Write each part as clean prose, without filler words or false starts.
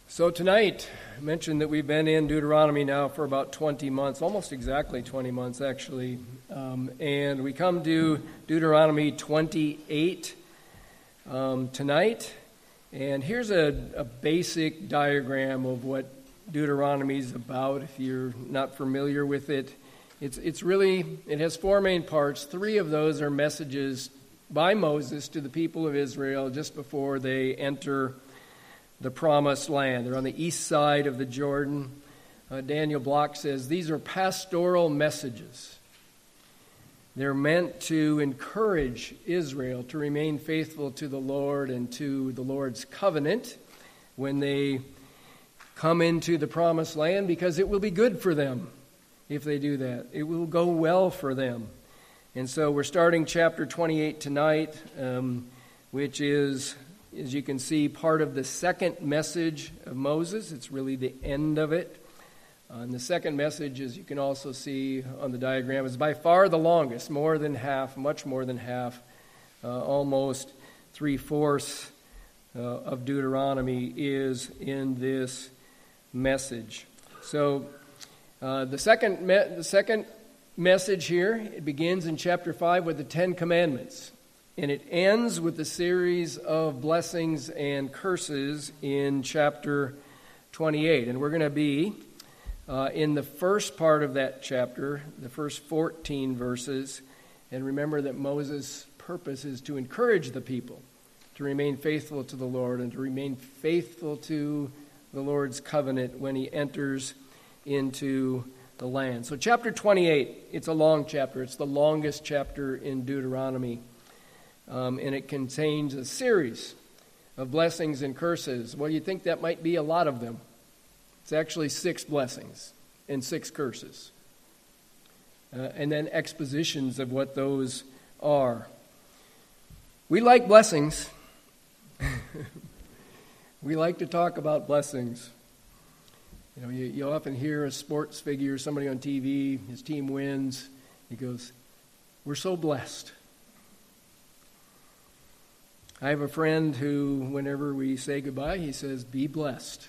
So tonight, I mentioned that we've been in Deuteronomy now for about 20 months, almost exactly 20 months actually, and we come to Deuteronomy 28 tonight, and here's a basic diagram of what Deuteronomy is about. If you're not familiar with it, it has four main parts. Three of those are messages by Moses to the people of Israel just before they enter the promised land. They're on the east side of the Jordan. Daniel Block says these are pastoral messages. They're meant to encourage Israel to remain faithful to the Lord and to the Lord's covenant when they come into the promised land, because it will be good for them if they do that. It will go well for them. And so we're starting chapter 28 tonight, which is, as you can see, part of the second message of Moses. It's really the end of it. And the second message, as you can also see on the diagram, is by far the longest, more than half, much more than half, almost 3/4 of Deuteronomy is in this message. So the second message here, it begins in chapter 5 with the 10 Commandments. And it ends with a series of blessings and curses in chapter 28. And we're going to be in the first part of that chapter, the first 14 verses. And remember that Moses' purpose is to encourage the people to remain faithful to the Lord and to remain faithful to the Lord's covenant when he enters into the land. So chapter 28, it's a long chapter. It's the longest chapter in Deuteronomy. And it contains a series of blessings and curses. Well, you think that might be a lot of them. It's actually 6 blessings and 6 curses. And then expositions of what those are. We like blessings. We like to talk about blessings. You know, you often hear a sports figure, somebody on TV, his team wins. He goes, "We're so blessed." I have a friend who, whenever we say goodbye, he says, "Be blessed."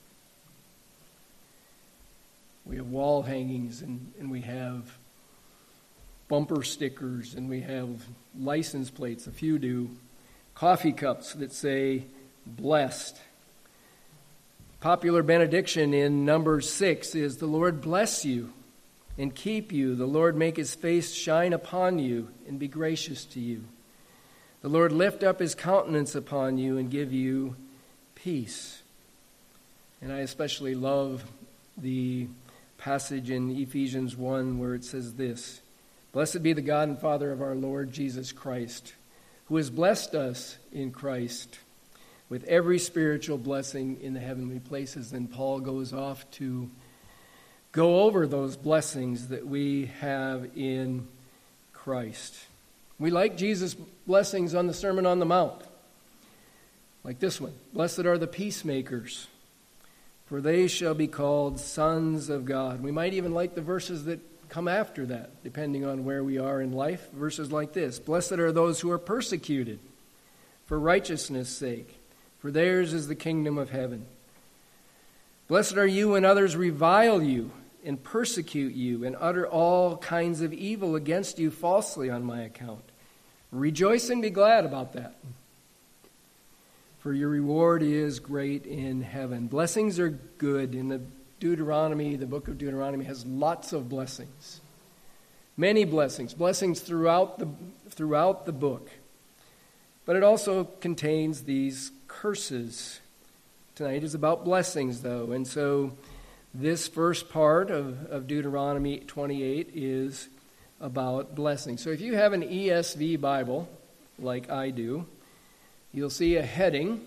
We have wall hangings, and we have bumper stickers, and we have license plates, a few do, coffee cups that say, "Blessed." Popular benediction in Numbers 6 is, "The Lord bless you and keep you. The Lord make his face shine upon you and be gracious to you. The Lord lift up his countenance upon you and give you peace." And I especially love the passage in Ephesians 1 where it says this, "Blessed be the God and Father of our Lord Jesus Christ, who has blessed us in Christ with every spiritual blessing in the heavenly places." And Paul goes off to go over those blessings that we have in Christ. We like Jesus' blessings on the Sermon on the Mount, like this one. "Blessed are the peacemakers, for they shall be called sons of God." We might even like the verses that come after that, depending on where we are in life. Verses like this: "Blessed are those who are persecuted for righteousness' sake, for theirs is the kingdom of heaven. Blessed are you when others revile you and persecute you and utter all kinds of evil against you falsely on my account. Rejoice and be glad about that, for your reward is great in heaven." Blessings are good. In the book of Deuteronomy has lots of blessings. Many blessings throughout the book. But it also contains these curses. Tonight is about blessings, though. And so this first part of Deuteronomy 28 is about blessings. So if you have an ESV Bible, like I do, you'll see a heading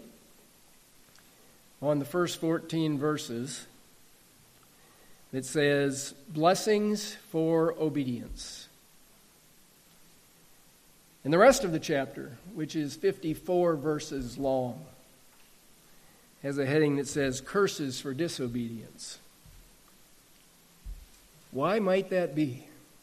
on the first 14 verses that says, "Blessings for Obedience." And the rest of the chapter, which is 54 verses long, has a heading that says, "Curses for Disobedience." Why might that be?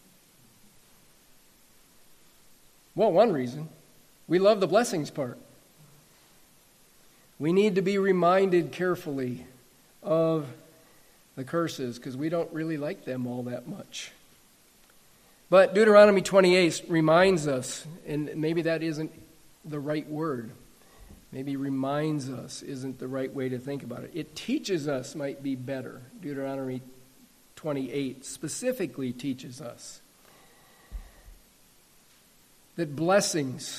Well, one reason, we love the blessings part. We need to be reminded carefully of the curses because we don't really like them all that much. But Deuteronomy 28 reminds us, and maybe that isn't the right word. Maybe reminds us isn't the right way to think about it. It teaches us might be better. Deuteronomy 28 specifically teaches us that blessings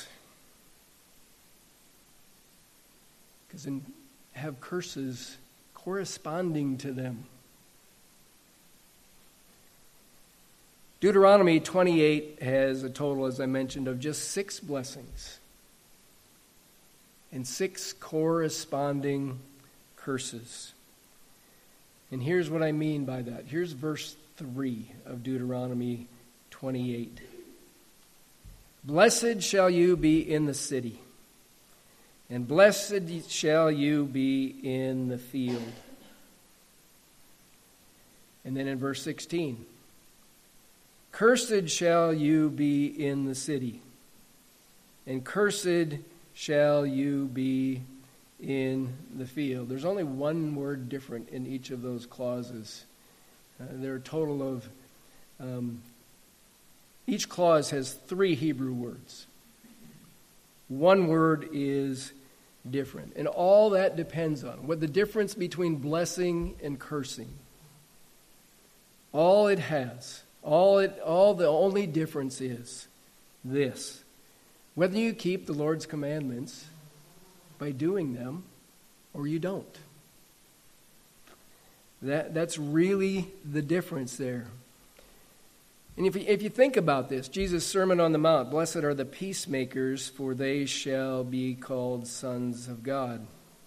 have curses corresponding to them. Deuteronomy 28 has a total, as I mentioned, of just 6 blessings and 6 corresponding curses. And here's what I mean by that. Here's verse 3 of Deuteronomy 28. Blessed shall you be in the city, and blessed shall you be in the field. And then in verse 16, cursed shall you be in the city, and cursed shall you be in the field. There's only one word different in each of those clauses. There are a total of, each clause has 3 Hebrew words. One word is different. And all that depends on what the difference between blessing and cursing. All it has. The only difference is this: whether you keep the Lord's commandments by doing them or you don't. That's really the difference there. And if you think about this, Jesus' Sermon on the Mount, blessed are the peacemakers, for they shall be called sons of God.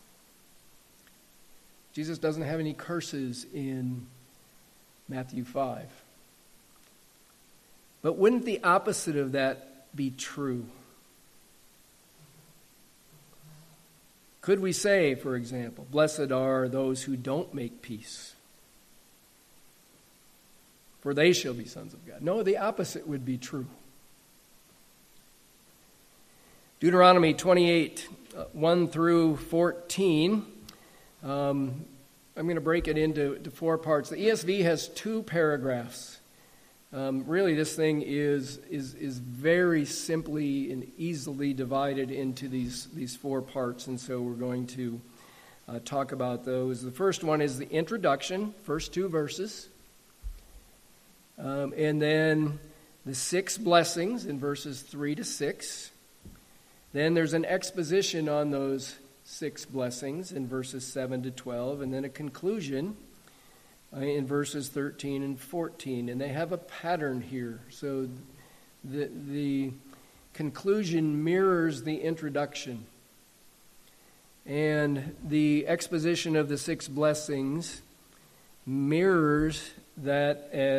Jesus doesn't have any curses in Matthew 5. But wouldn't the opposite of that be true? Could we say, for example, blessed are those who don't make peace, for they shall be sons of God? No, the opposite would be true. Deuteronomy 28, 1 through 14. I'm going to break it into 4 parts. The ESV has 2 paragraphs. Really, this thing is very simply and easily divided into these 4 parts, and so we're going to talk about those. The first one is the introduction, first 2 verses, and then the 6 blessings in verses 3 to 6. Then there's an exposition on those 6 blessings in verses 7 to 12, and then a conclusion in verses 13 and 14. And they have a pattern here. So the conclusion mirrors the introduction. And the exposition of the 6 blessings mirrors the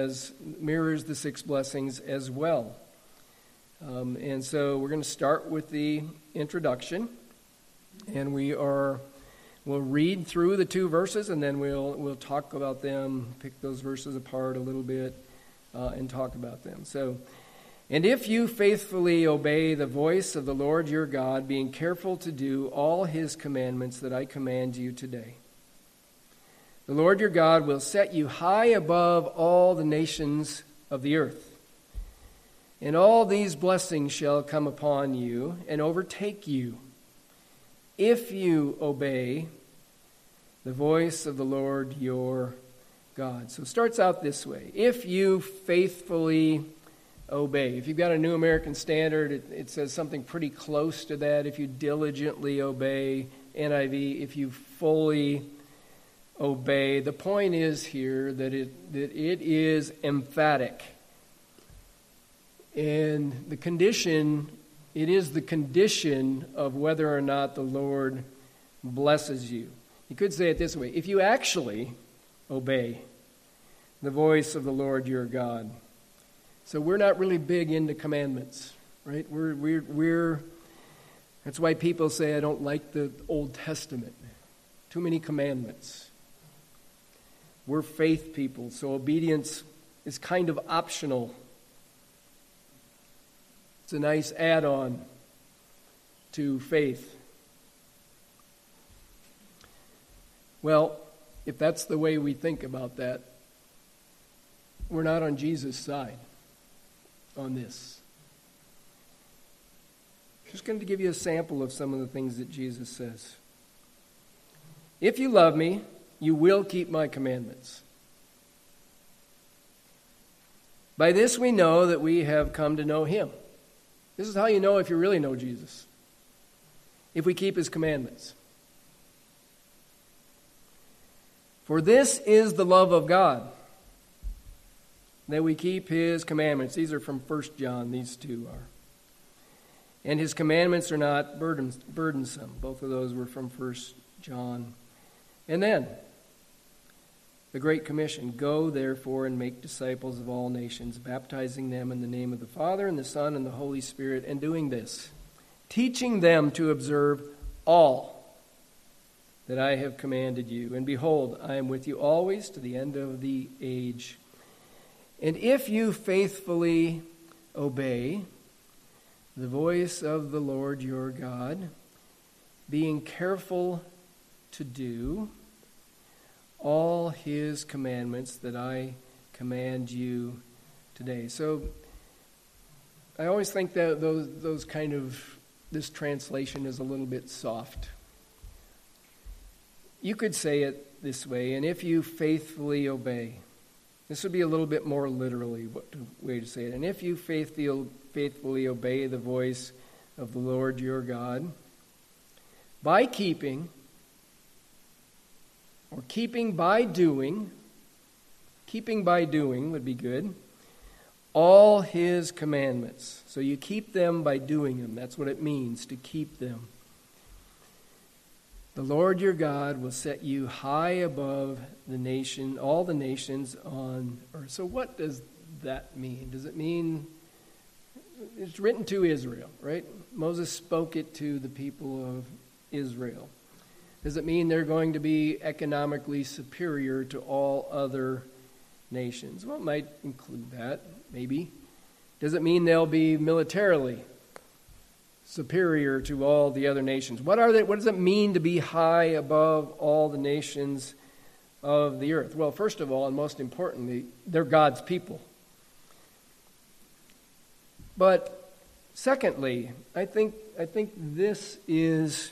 6 blessings as well. And so we're going to start with the introduction. And we'll read through the 2 verses, and then we'll talk about them, pick those verses apart a little bit, and talk about them. So, and if you faithfully obey the voice of the Lord your God, being careful to do all his commandments that I command you today, the Lord your God will set you high above all the nations of the earth. And all these blessings shall come upon you and overtake you, if you obey the voice of the Lord your God. So it starts out this way. If you faithfully obey. If you've got a New American Standard, it says something pretty close to that. If you diligently obey. NIV, if you fully obey. The point is here that it is emphatic. And the condition, it is the condition of whether or not the Lord blesses you. You could say it this way: if you actually obey the voice of the Lord your God. So we're not really big into commandments, right? We're that's why people say I don't like the Old Testament. Too many commandments. We're faith people, so obedience is kind of optional. It's a nice add-on to faith. Well, if that's the way we think about that, we're not on Jesus' side on this. Just going to give you a sample of some of the things that Jesus says. If you love me, you will keep my commandments. By this we know that we have come to know him. This is how you know if you really know Jesus. If we keep his commandments. For this is the love of God, that we keep his commandments. These are from 1 John, these two are. And his commandments are not burdensome. Both of those were from 1 John. And then, the Great Commission, go therefore and make disciples of all nations, baptizing them in the name of the Father and the Son and the Holy Spirit, and doing this, teaching them to observe all that I have commanded you. And behold, I am with you always to the end of the age. And if you faithfully obey the voice of the Lord your God, being careful to do all his commandments that I command you today. So I always think that those kind of, this translation is a little bit soft. You could say it this way, and if you faithfully obey. This would be a little bit more literally way to say it. And if you faithfully obey the voice of the Lord your God, by keeping by doing would be good, all his commandments. So you keep them by doing them. That's what it means to keep them. The Lord your God will set you high above all the nations on earth. So what does that mean? Does it mean it's written to Israel, right? Moses spoke it to the people of Israel. Does it mean they're going to be economically superior to all other nations? Well, it might include that, maybe. Does it mean they'll be militarily superior to all the other nations? What does it mean to be high above all the nations of the earth? Well, first of all, and most importantly, they're God's people. But secondly, I think this is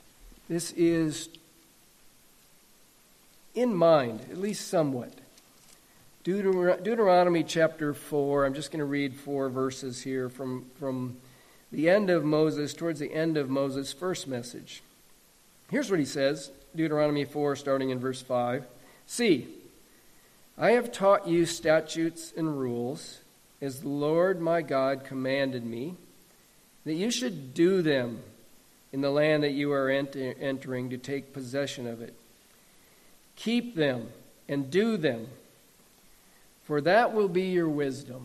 in mind, at least somewhat. Deuteronomy chapter 4, I'm just going to read 4 verses here from the end of Moses, towards the end of Moses' first message. Here's what he says, Deuteronomy 4, starting in verse 5. See, I have taught you statutes and rules, as the Lord my God commanded me, that you should do them in the land that you are entering to take possession of it. Keep them and do them, for that will be your wisdom.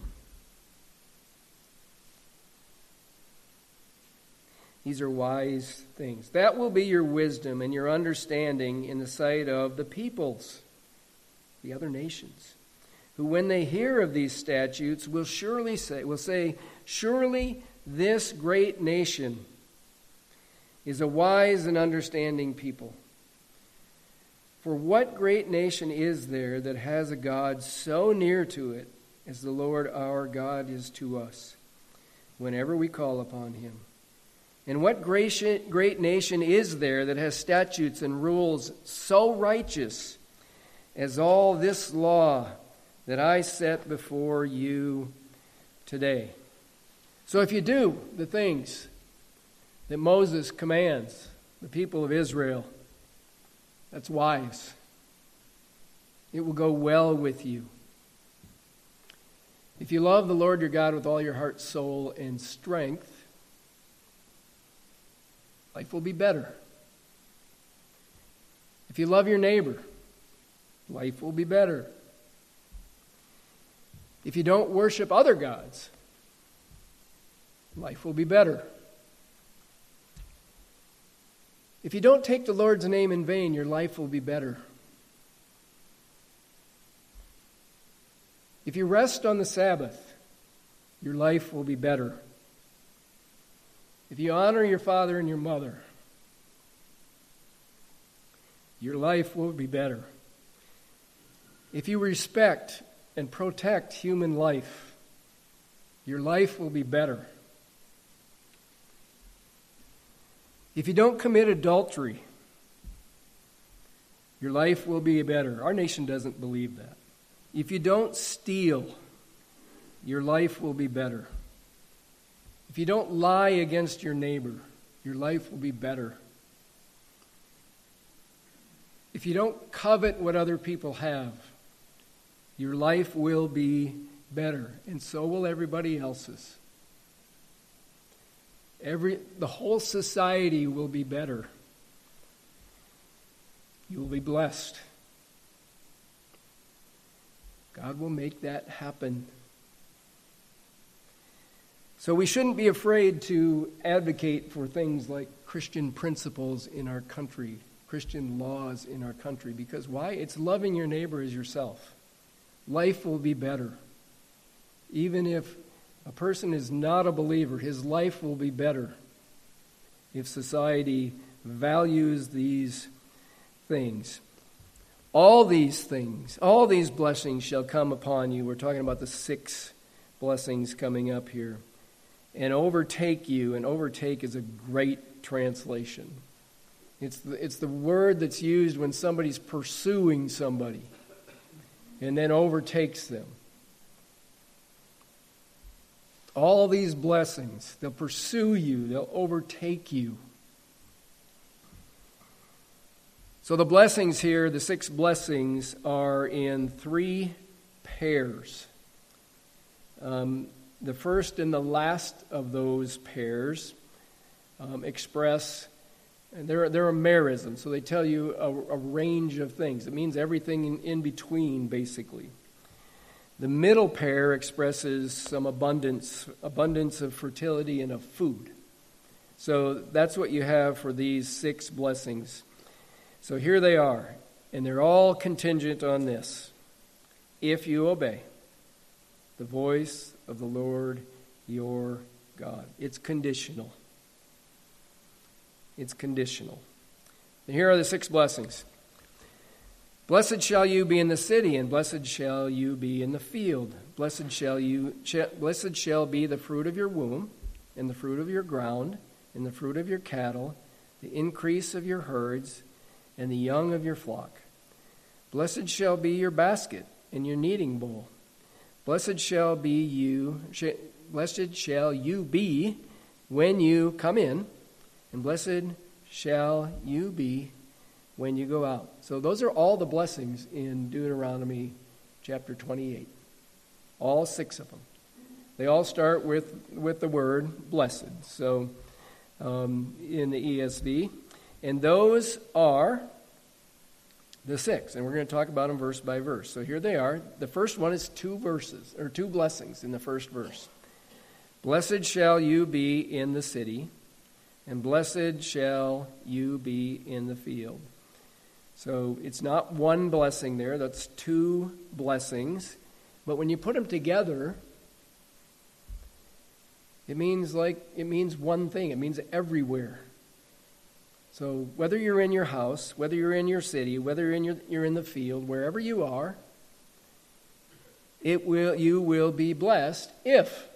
These are wise things. That will be your wisdom and your understanding in the sight of the peoples, the other nations, who when they hear of these statutes will say, surely this great nation is a wise and understanding people. For what great nation is there that has a God so near to it as the Lord our God is to us, whenever we call upon him? And what great nation is there that has statutes and rules so righteous as all this law that I set before you today? So if you do the things that Moses commands the people of Israel, that's wise. It will go well with you. If you love the Lord your God with all your heart, soul, and strength, life will be better. If you love your neighbor, life will be better. If you don't worship other gods, life will be better. If you don't take the Lord's name in vain, your life will be better. If you rest on the Sabbath, your life will be better. If you honor your father and your mother, your life will be better. If you respect and protect human life, your life will be better. If you don't commit adultery, your life will be better. Our nation doesn't believe that. If you don't steal, your life will be better. If you don't lie against your neighbor, your life will be better. If you don't covet what other people have, your life will be better, and so will everybody else's. The whole society will be better. You will be blessed. God will make that happen. So we shouldn't be afraid to advocate for things like Christian principles in our country, Christian laws in our country. Because why? It's loving your neighbor as yourself. Life will be better. Even if a person is not a believer, his life will be better if society values these things. All these things, all these blessings shall come upon you. We're talking about the 6 blessings coming up here. And overtake you, and overtake is a great translation. It's the word that's used when somebody's pursuing somebody and then overtakes them. All these blessings, they'll pursue you, they'll overtake you. So the blessings here, the 6 blessings, are in 3 pairs. The first and the last of those pairs express, and they're a merism, so they tell you a range of things. It means everything in between, basically. The middle pair expresses some abundance of fertility and of food. So that's what you have for these 6 blessings. So here they are, and they're all contingent on this. If you obey the voice of the Lord your God. It's conditional. It's conditional. And here are the 6 blessings. Blessed shall you be in the city, and blessed shall you be in the field. Blessed shall be the fruit of your womb, and the fruit of your ground, and the fruit of your cattle, the increase of your herds, and the young of your flock. Blessed shall be your basket and your kneading bowl. Blessed shall you be when you come in, and blessed shall you be when you go out. So those are all the blessings in Deuteronomy chapter 28. All 6 of them. They all start with the word blessed. So in the ESV. And those are the 6, and we're going to talk about them verse by verse. So here they are. The first one is 2 blessings in the first verse. Blessed shall you be in the city, and blessed shall you be in the field. So it's not one blessing there, that's 2 blessings. But when you put them together, it means one thing. It means everywhere. So whether you're in your house, whether you're in your city, whether you're in the field, wherever you are, you will be blessed if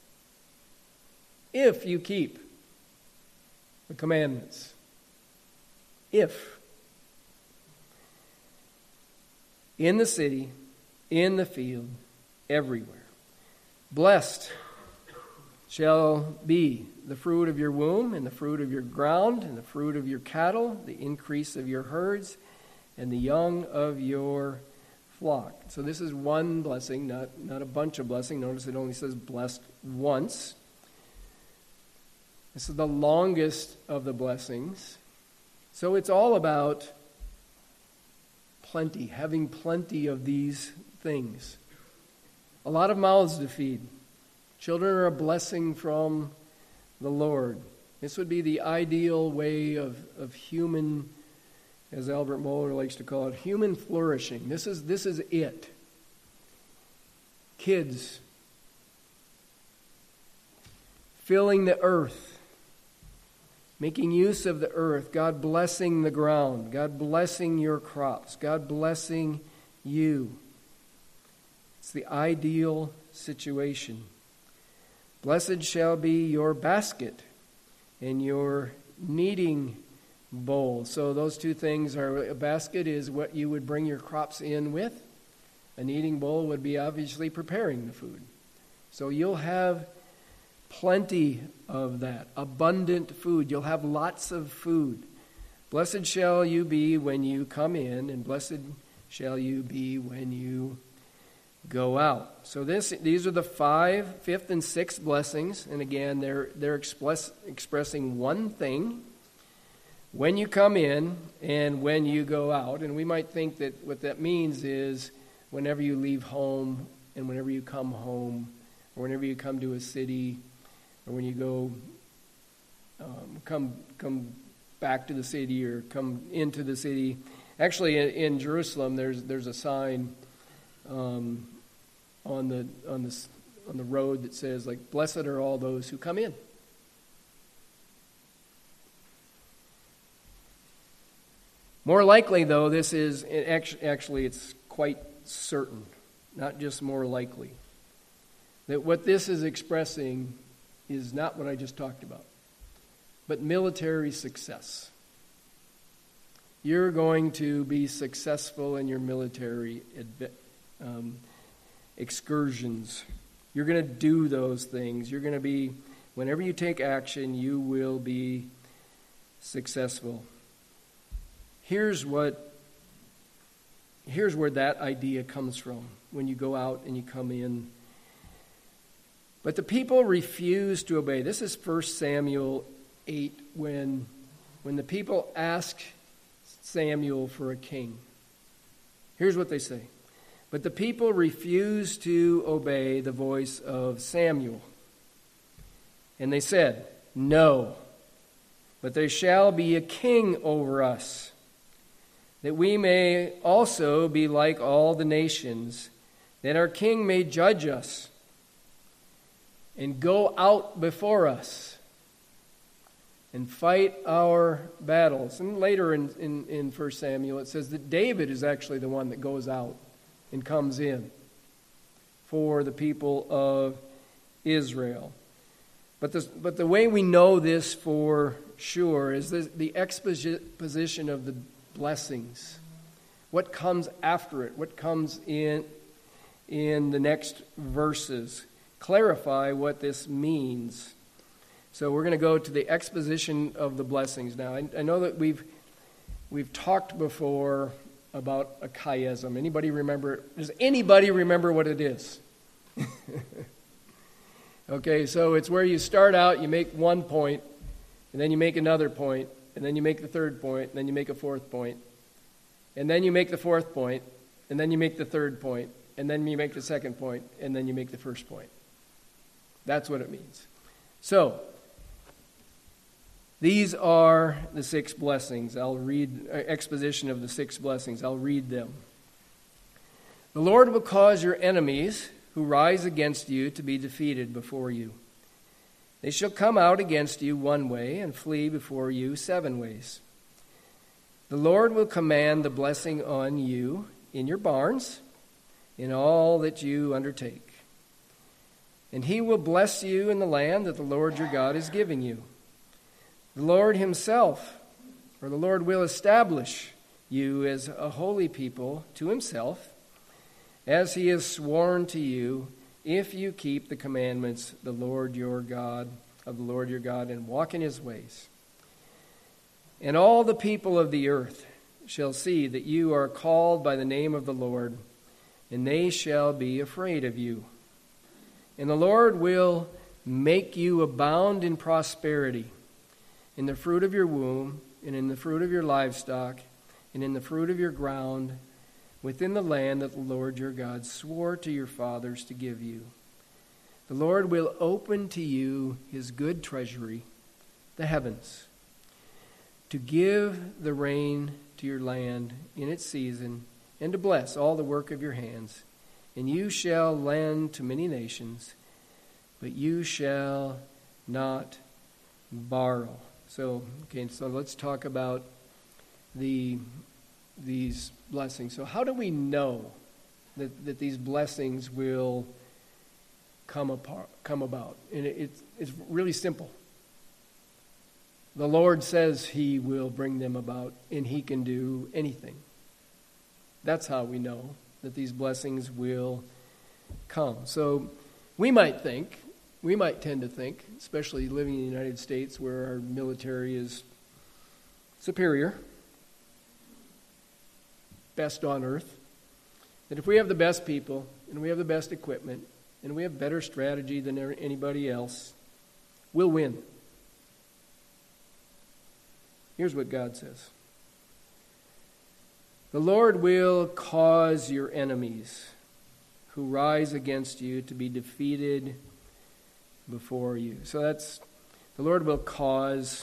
you keep the commandments. If. In the city, in the field, everywhere. Blessed shall be the fruit of your womb, and the fruit of your ground, and the fruit of your cattle, the increase of your herds, and the young of your flock. So this is one blessing, not a bunch of blessings. Notice it only says blessed once. This is the longest of the blessings. So it's all about plenty, having plenty of these things. A lot of mouths to feed. Children are a blessing from the Lord. This would be the ideal way of human, as Albert Mohler likes to call it, human flourishing. This is it. Kids filling the earth, making use of the earth, God blessing the ground, God blessing your crops, God blessing you. It's the ideal situation. Blessed shall be your basket and your kneading bowl. So those two things are, a basket is what you would bring your crops in with. A kneading bowl would be obviously preparing the food. So you'll have plenty of that, abundant food. You'll have lots of food. Blessed shall you be when you come in, and blessed shall you be when you go out. So these are the fifth and sixth blessings, and again, they're expressing one thing: when you come in and when you go out. And we might think that what that means is whenever you leave home and whenever you come home, or whenever you come to a city, or when you go come back to the city or come into the city. Actually, in Jerusalem, there's a sign on the road that says, like, "Blessed are all those who come in." More likely, though, this is actually it's quite certain, not just more likely, that what this is expressing is not what I just talked about, but military success. You're going to be successful in your military excursions. You're going to do those things. You're going to be, whenever you take action, you will be successful. Here's where that idea comes from when you go out and you come in. But the people refuse to obey. This is 1 Samuel 8 when the people ask Samuel for a king. Here's what they say. But the people refuse to obey the voice of Samuel. And they said, "No, but there shall be a king over us, that we may also be like all the nations, that our king may judge us and go out before us and fight our battles." And later in 1 Samuel, it says that David is actually the one that goes out and comes in for the people of Israel. But the way we know this for sure is the exposition of the blessings. What comes after it? What comes in the next verses? Clarify what this means. So we're going to go to the exposition of the blessings now. I know that we've talked before about a chiasm. Anybody remember? Does anybody remember what it is? Okay, so it's where you start out, you make one point, and then you make another point, and then you make the third point, and then you make a fourth point, and then you make the fourth point, and then you make the third point, and then you make the second point, and then you make the first point. That's what it means. So, these are the 6 blessings. I'll read exposition of the 6 blessings. I'll read them. The Lord will cause your enemies who rise against you to be defeated before you. They shall come out against you one way and flee before you 7 ways. The Lord will command the blessing on you in your barns, in all that you undertake. And he will bless you in the land that the Lord your God is giving you. The Lord himself, or the Lord will establish you as a holy people to himself, as he has sworn to you, if you keep the commandments of the Lord your God, and walk in his ways. And all the people of the earth shall see that you are called by the name of the Lord, and they shall be afraid of you. And the Lord will make you abound in prosperity, in the fruit of your womb, and in the fruit of your livestock, and in the fruit of your ground, within the land that the Lord your God swore to your fathers to give you. The Lord will open to you his good treasury, the heavens, to give the rain to your land in its season, and to bless all the work of your hands. And you shall lend to many nations, but you shall not borrow. So let's talk about these blessings. So how do we know that these blessings will come about. And it's really simple. The Lord says He will bring them about, and He can do anything. That's how we know that these blessings will come. So we might tend to think, especially living in the United States where our military is superior, best on earth, that if we have the best people and we have the best equipment and we have better strategy than anybody else, we'll win. Here's what God says. The Lord will cause your enemies who rise against you to be defeated before you. So that's, the Lord will cause,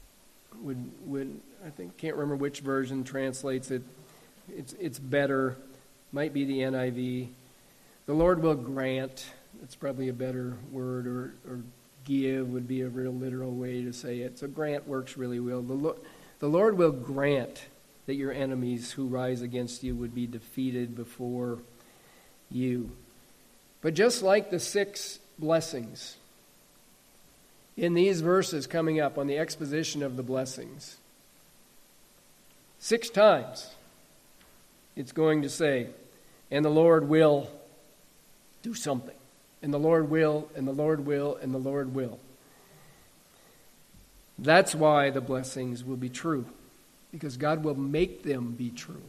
I think, can't remember which version translates it. It's better, might be the NIV. The Lord will grant, it's probably a better word, or give would be a real literal way to say it. So grant works really well. The Lord will grant that your enemies who rise against you would be defeated before you. But just like the 6 blessings in these verses coming up on the exposition of the blessings, 6 times it's going to say, and the Lord will do something. And the Lord will, and the Lord will, and the Lord will. That's why the blessings will be true, because God will make them be true.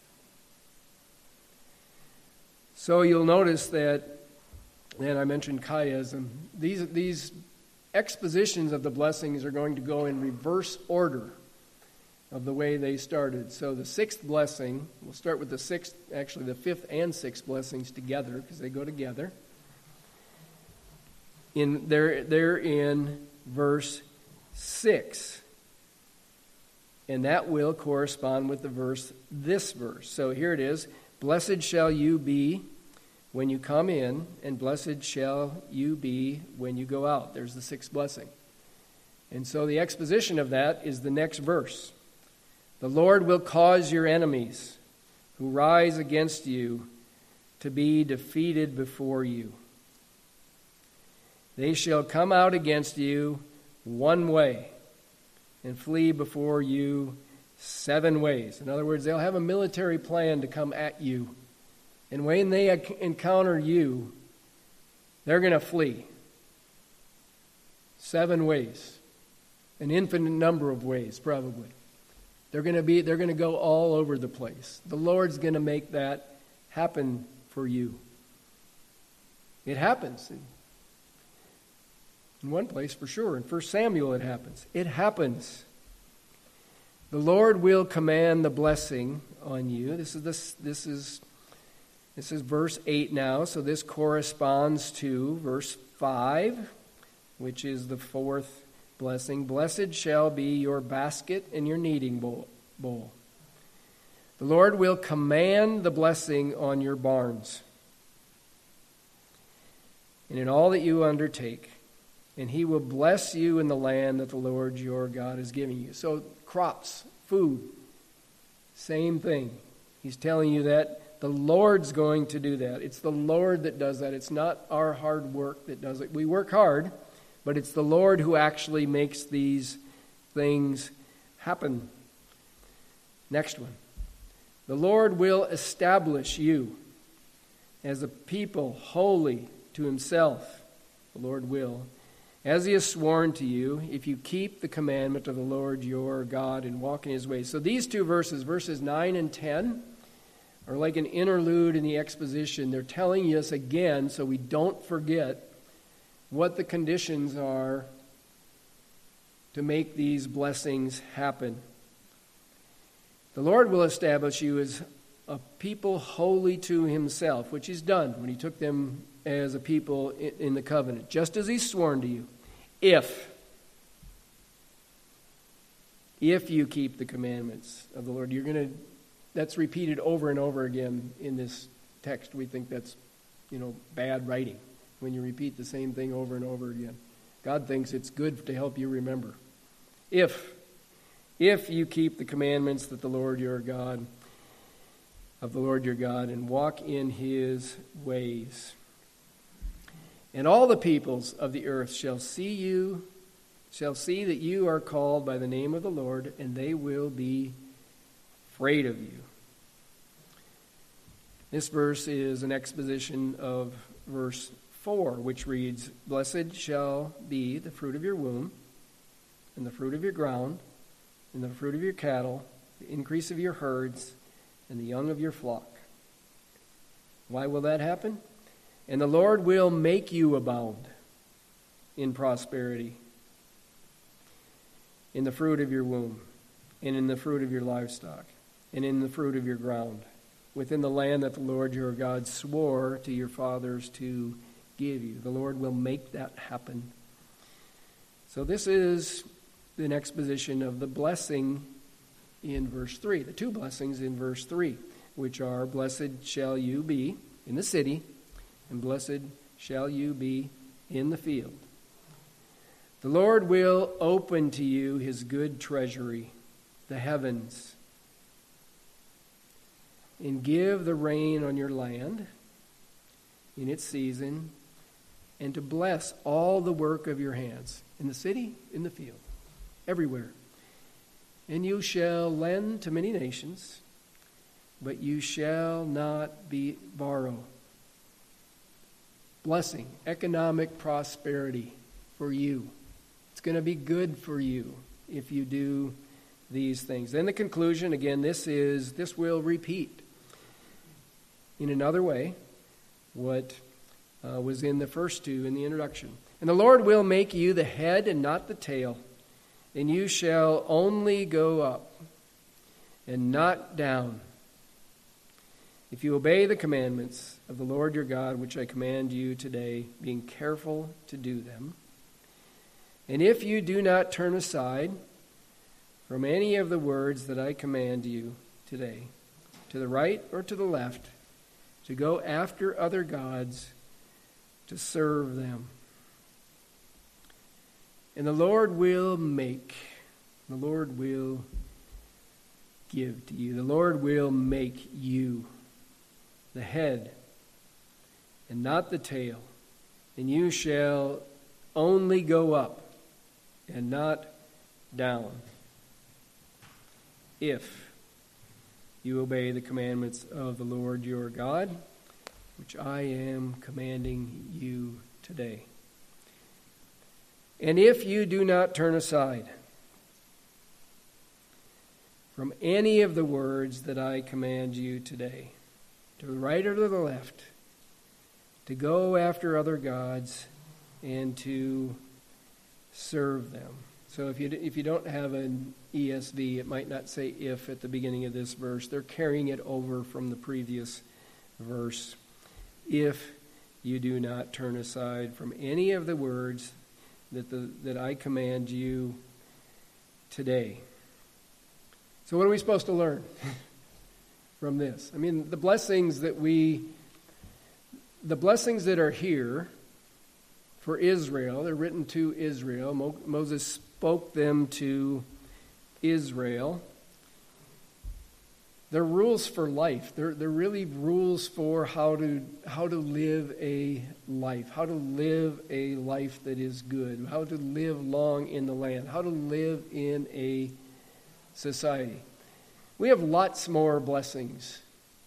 So you'll notice that, and I mentioned chiasm, these expositions of the blessings are going to go in reverse order of the way they started. So the 6th blessing, we'll start with the 5th and 6th blessings together, because they go together. They're in verse 6. And that will correspond with this verse. So here it is. Blessed shall you be when you come in, and blessed shall you be when you go out. There's the 6th blessing. And so the exposition of that is the next verse. The Lord will cause your enemies who rise against you to be defeated before you. They shall come out against you one way and flee before you 7 ways. In other words, they'll have a military plan to come at you. And when they encounter you, they're going to flee. 7 ways. An infinite number of ways, probably. They're going to go all over the place. The Lord's going to make that happen for you. It happens. In one place, for sure. In 1 Samuel, it happens. It happens. The Lord will command the blessing on you. This is verse 8 now, so this corresponds to verse 5, which is the 4th blessing. Blessed shall be your basket and your kneading bowl. The Lord will command the blessing on your barns and in all that you undertake, and He will bless you in the land that the Lord your God is giving you. So crops, food, same thing. He's telling you that the Lord's going to do that. It's the Lord that does that. It's not our hard work that does it. We work hard, but it's the Lord who actually makes these things happen. Next one. The Lord will establish you as a people holy to Himself. The Lord will. As He has sworn to you, if you keep the commandment of the Lord your God and walk in His ways. So these 2 verses, verses 9 and 10, are like an interlude in the exposition. They're telling us again, so we don't forget, what the conditions are to make these blessings happen. The Lord will establish you as a people holy to Himself, which He's done when He took them as a people in the covenant, just as He's sworn to you, if you keep the commandments of the Lord. That's repeated over and over again in this text. We think that's, bad writing when you repeat the same thing over and over again. God thinks it's good to help you remember. If you keep the commandments that the Lord your God of the Lord your God and walk in his ways. And all the peoples of the earth shall see that you are called by the name of the Lord, and they will be afraid of you. This verse is an exposition of verse 4, which reads, Blessed shall be the fruit of your womb, and the fruit of your ground, and the fruit of your cattle, the increase of your herds, and the young of your flock. Why will that happen? And the Lord will make you abound in prosperity, in the fruit of your womb, and in the fruit of your livestock, and in the fruit of your ground, within the land that the Lord your God swore to your fathers to give you. The Lord will make that happen. So this is an exposition of the blessing in verse 3, the two blessings in verse 3, which are, Blessed shall you be in the city, and blessed shall you be in the field. The Lord will open to you his good treasury, the heavens, and give the rain on your land in its season, and to bless all the work of your hands, in the city, in the field, everywhere. And you shall lend to many nations, but you shall not borrow. Blessing, economic prosperity for you. It's going to be good for you if you do these things. Then the conclusion, again, this will repeat in another way what was in the first two in the introduction. And the Lord will make you the head and not the tail, and you shall only go up and not down, if you obey the commandments of the Lord your God, which I command you today, being careful to do them. And if you do not turn aside from any of the words that I command you today, to the right or to the left, to go after other gods, to serve them. And the Lord will give to you. The Lord will make you the head and not the tail. And you shall only go up and not down, if you obey the commandments of the Lord your God, which I am commanding you today. And if you do not turn aside from any of the words that I command you today, to the right or to the left, to go after other gods and to serve them. So if you don't have an ESV, it might not say if at the beginning of this verse. They're carrying it over from the previous verse. If you do not turn aside from any of the words that I command you today. So what are we supposed to learn from this? I mean, the blessings that are here for Israel, they're written to Israel. Moses spoke them to Israel. They're rules for life. They're really rules for how to live a life, how to live a life that is good, how to live long in the land, how to live in a society. We have lots more blessings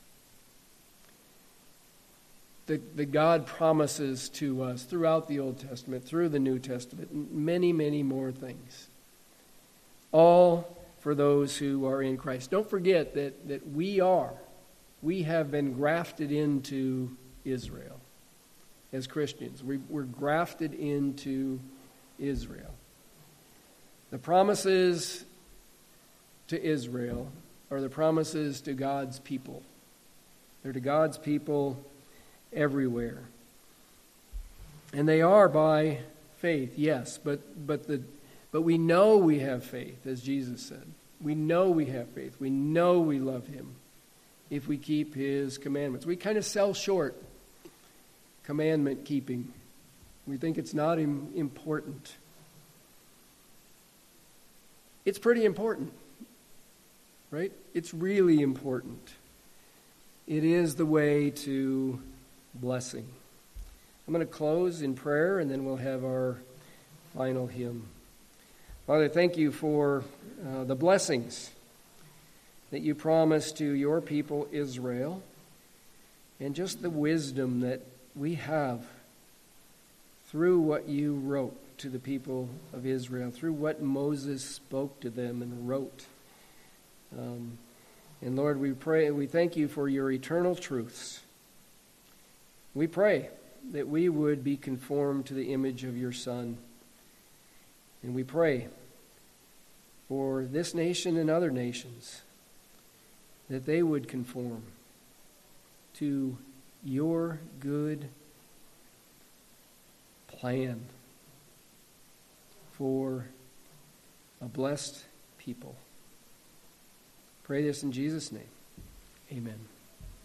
that God promises to us throughout the Old Testament, through the New Testament, many, many more things. All for those who are in Christ. Don't forget that we have been grafted into Israel as Christians. We're grafted into Israel. The promises to Israel are the promises to God's people. They're to God's people everywhere. And they are by faith, yes, but we know we have faith, as Jesus said. We know we have faith. We know we love him if we keep his commandments. We kind of sell short commandment keeping. We think it's not important. It's pretty important, right? It's really important. It is the way to blessing. I'm going to close in prayer, and then we'll have our final hymn. Father, thank you for the blessings that you promised to your people Israel, and just the wisdom that we have through what you wrote to the people of Israel, through what Moses spoke to them and wrote. And Lord, we pray, we thank you for your eternal truths. We pray that we would be conformed to the image of your Son. And we pray for this nation and other nations, that they would conform to your good plan for a blessed people. Pray this in Jesus' name. Amen.